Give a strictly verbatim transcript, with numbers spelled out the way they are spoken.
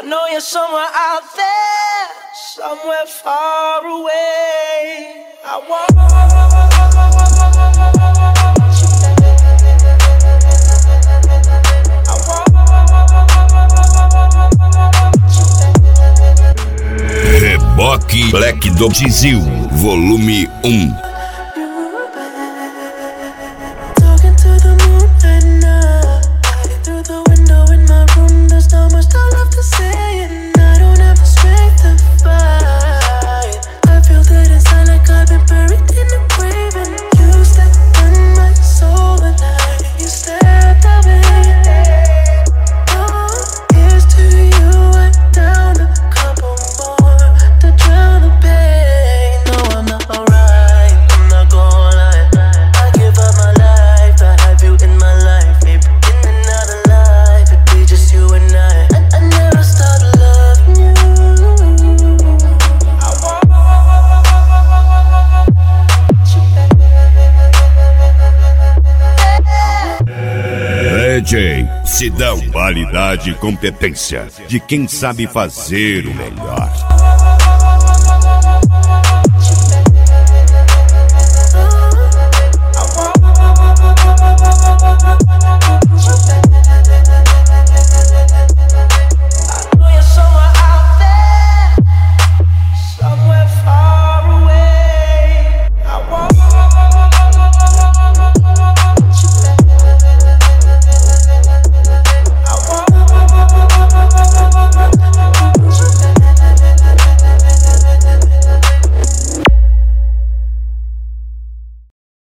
know you're somewhere out there, somewhere far away. I want Reboque Black do Dizil, volume um. D J se dá qualidade e competência de quem sabe fazer o melhor.